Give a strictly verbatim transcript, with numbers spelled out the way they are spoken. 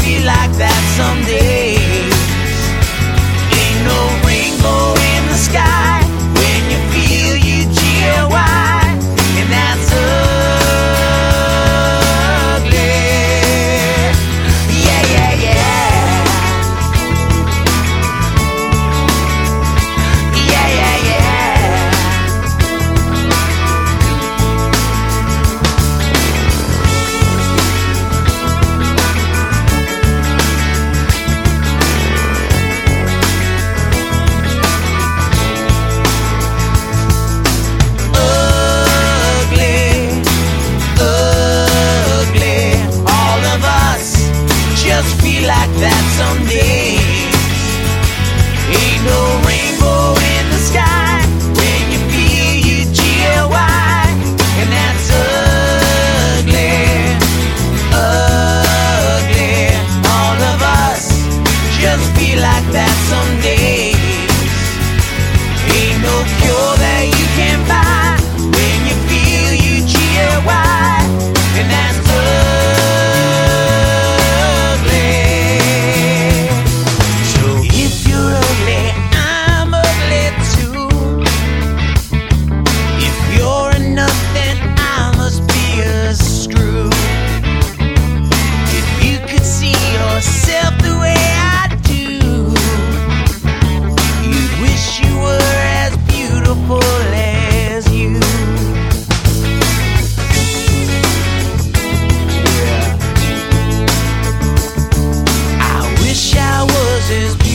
feel like that some days. Ain't no rainbow in the sky when you feel U G L Y, and that's ugly. Yeah, yeah, yeah. Yeah, yeah, yeah. Just feel like that some days. Ain't no rainbow in the sky when you feel U G L Y, and that's ugly, ugly. All of us just feel like that some days. Ain't no cure that you can buy when you feel U G L Y, and that's ugly. Is